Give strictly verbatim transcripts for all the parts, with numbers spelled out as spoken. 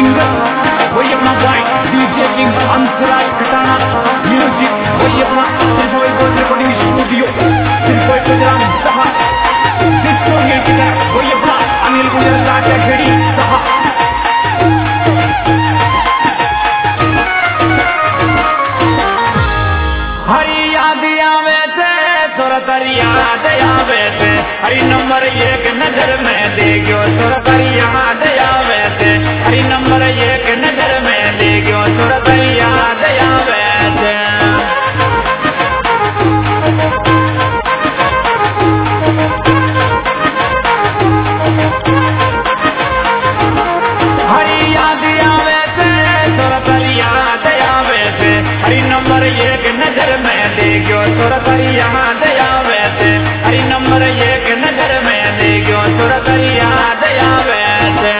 Singer वही अपना boy DJ king Antraj Khatana, music वही अपना Tribhuvan gold recording studio Tribhuvan Gujarat सहा, डिस्को गिटार वही अपना अनिल गुजरात राजा खेड़ी सहा। हरी याद आवे थे तोरा तारी याद आवे थे, हरी नंबर एक नजर में देखो तोरा तारी याद आवे थे, हरी नंबर एक नजर में देखो तोरा तारी याद आवे थे। हरी याद आवे थे तोरा तारी याद आवे थे, हरी नंबर एक नजर में देखो तोरा तारी याद आवे थे, हरी नंबर एक नजर में देखो तोरा तारी याद आवे थे।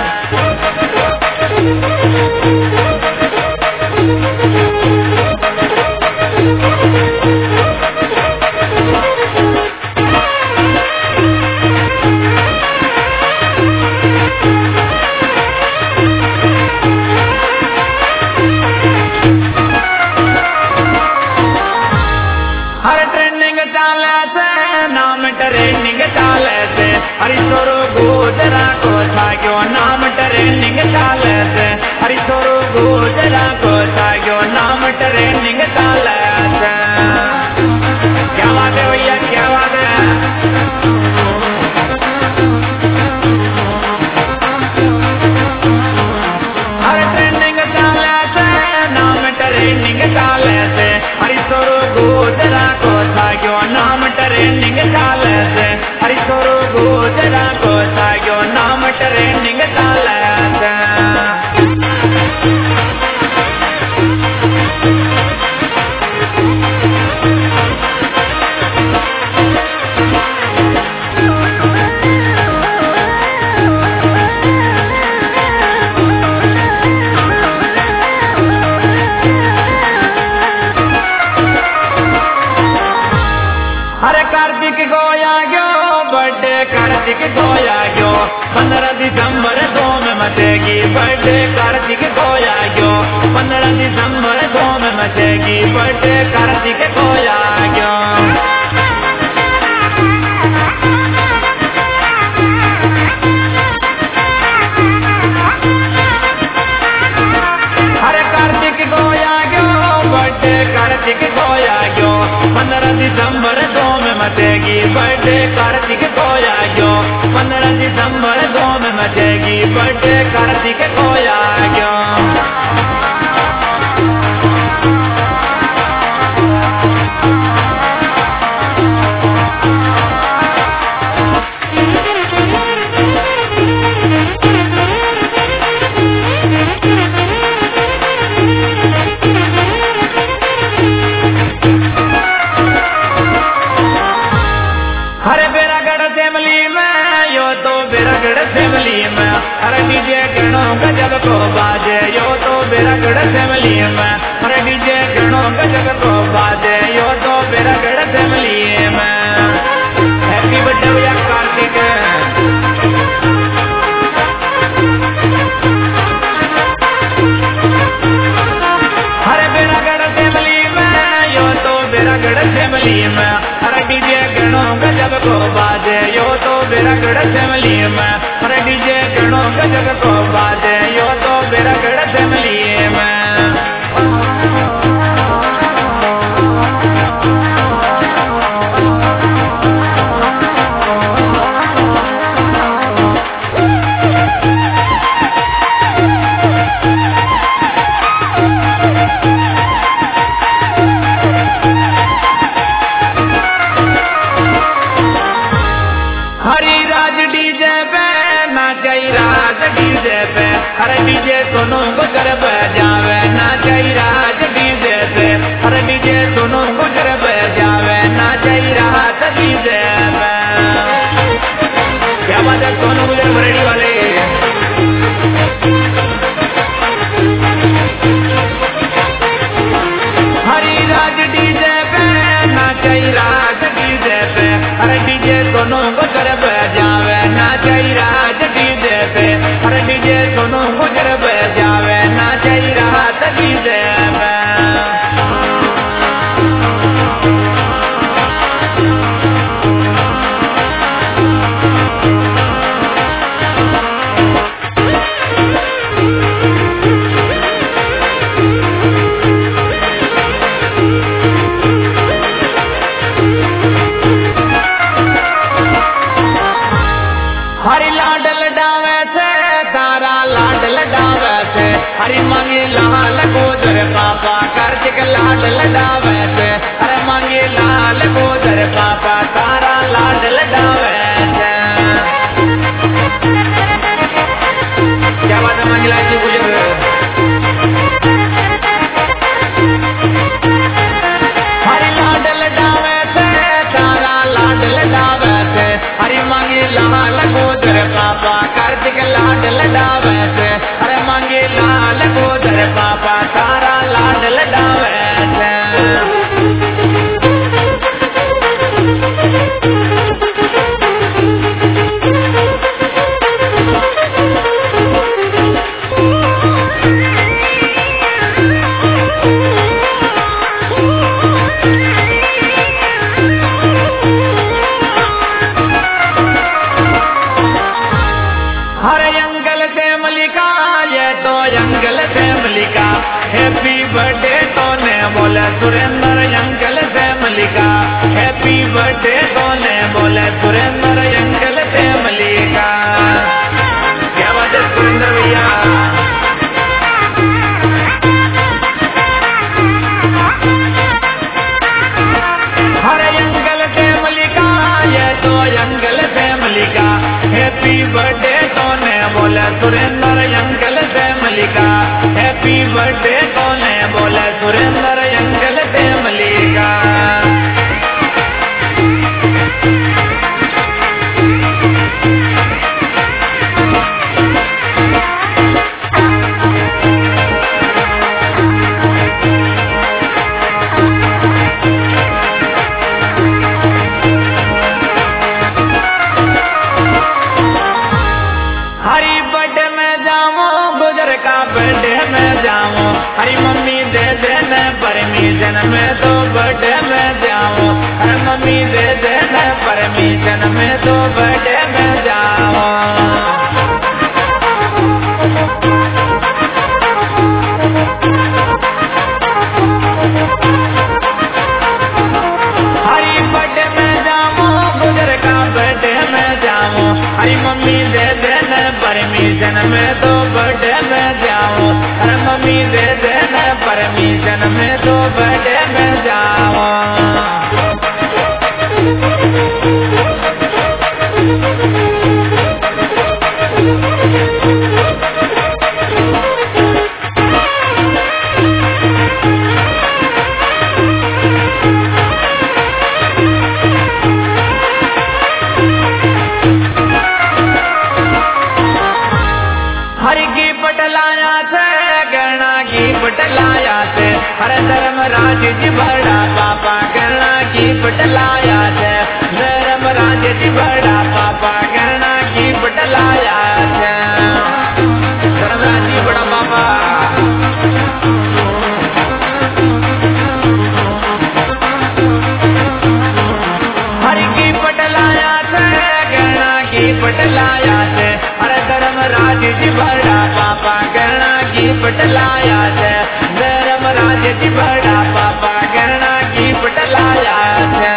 ट्रेनिंग चाले से हरी सोरो गुजरा को थाक्यो नाम ट्रेनिंग चाले से, हरी सोरो गुजरा को थाक्यो नाम ट्रेनिंग चाले से। क्या बात है भैया क्या बात है। हर ट्रेनिंग चाले से नाम ट्रेनिंग चाले से, हरी सोरो गुजरा को थाक्यो नाम ट्रेनिंग चाले से, हरी सोरो गुजरा को थाक्यो नाम ट्रेनिंग चाले से। कार्तिक गोया गयो बर्थडे कार्तिक गोया गयो, पंद्रह दिसंबर दो में मचेगी बर्थडे कार्तिक गोया गयो, पंद्रह दिसंबर दो में मचेगी बर्थडे कार्तिक गोया गयो। अरे कार्तिक गोया गयो बर्थडे कार्तिक गोया गयो, पंद्रह दिसंबर दो में मचेगी बर्थडे कार्तिक गोया गयो, पंद्रह दिसंबर दो में मचेगी बर्थडे कार्तिक गोया गयो। अरे डीजे गणों गजब को बाजे यो तो बेरागढ़ फैमिली में, अरे डीजे गणों गजब को बाजे यो तो बेरागढ़ फैमिली में। हैप्पी बर्थडे भैया कार्तिक। अरे बेरागढ़ फैमिली में यो तो बेरागढ़ फैमिली में, अरे डीजे गणों गजब को बाजे यो तो बेरागढ़ फैमिली में, अरे डीजे गणों गजब को बाजे यो तो बेरागढ़ फैमिली में। अरे डीजे दोनों गुजर बजावे ना चाहिए राज डीजे पे, अरे डीजे दोनों गुजर बजावे ना चाहिए राज डीजे पे। क्या बात है दोनों गुजर बरेडी वाले। हरी राज डीजे पे ना चाहिए राज डीजे पे, अरे डीजे दोनों गुजर बजावे ना चाहिए राज डीजे पे, अरे डीजे दोनों गुजर अरे मांगे लाल गोदर पापा कार्तिक लाड लडावे से अरे मांगे लाल गोदर पापा तारा लाड लडावे से क्या बात है मंगला जी गुजर हरी लाड लडावे से तारा लाड लडावे से हरी मांगे लाल गोदर पापा कार्तिक लाड लडावे से अरे मांगे लाल गोदर पापा तारा लाड लडावे से हैप्पी बर्थडे तो ने बोले सुरेंद्र अंकल से मलिका हैप्पी बर्थडे तो ने बोले सुरेंद्र अंकल से मलिका क्या बात है सुरेंद्र भैया हरे अंकल से मलिका ये तो अंकल से मलिका हैप्पी बर्थडे तो ने बोले सुरेंद्र अंकल से मलिका हैप्पी बर्थडे कौने बोले सुरेंद्र अंकल से मलिका हरी बर्थडे में जाऊं गुजर का बर्थडे में जाऊं हरी मम्मी दे देने परमिशन में तो बर्थडे में जाऊं हरी मम्मी दे देने परमिशन में तो बर्थडे में जाऊं हरी बर्थडे में जाऊं गुजर का बर्थडे में जाऊं हरी मम्मी दे देने परमिशन में तो बर्थडे में जाऊं अरे मम्मी दे देने परमिशन में तो बर्थडे में जाऊं हरि की पटलाया से गणा की पटलाया से हर धर्मराज जी बड़ा पापा गणा की पटलाया से धर्मराज जी बड़ा पापा गणा की पटलाया से धर्मराज जी बड़ा पापा हरि की पटलाया से गणा की पटलाया से हर धर्मराज जी बड़ा पापा गणा की पटलाया से धर्मराज जी बड़ा पापा गणा की पटलाया से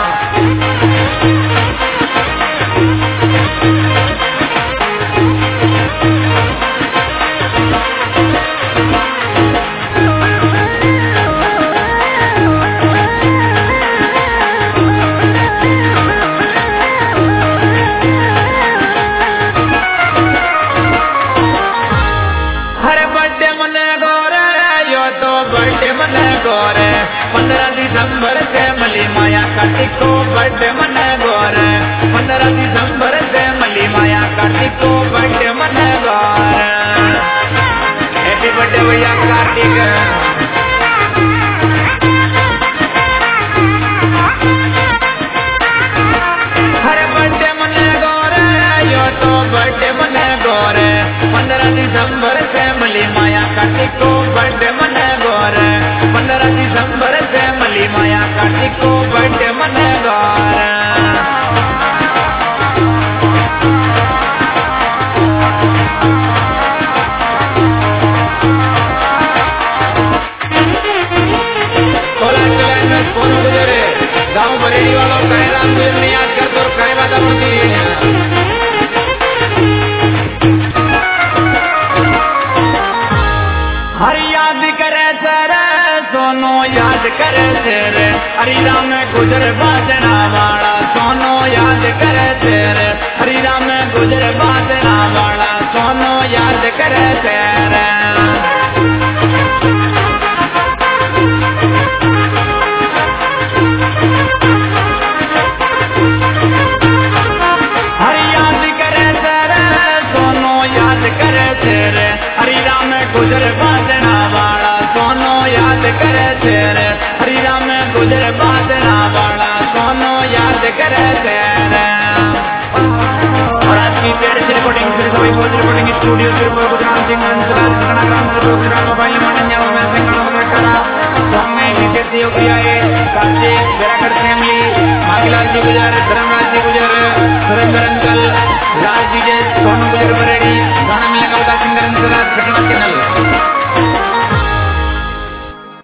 पंद्रह दिसंबर से मली माया कार्तिक को बर्थडे मना गौर पंद्रह दिसंबर से मली माया कार्तिक को बर्थडे मना गौर हैप्पी बर्थडे भैया कार्तिक हर बर्थडे मना गौर यो तो बर्थडे मना गौर पंद्रह दिसंबर से मली माया कार्तिक को बर्थडे मना गौर पंद्रह दिसंबर से मली माया कार्तिक को बर्थडे मना गौर गुजर बाजना वाला सोनो याद करे तेरे हरि राम गुजर बाजना वाला सोनो याद करे तेरे हरि याद करे तेरे सोनो याद करे तेरे हरि राम गुजर बाजना वाला सोनो याद करे तेरे हरि राम गुजर बाजना वाला सोनो याद करे तेरे और आज की प्यारे से रिकॉर्डिंग फिर सभी को रिकॉर्डिंग स्टूडियो से पर गुजरात सिंह अंसराज कनाग्राम से गुजरात मोबाइल मंडल में सिंगल में करा सॉन्ग में विशेष योग्य है साथी बेरागढ़ फैमिली माखीलाल जी गुजर धर्म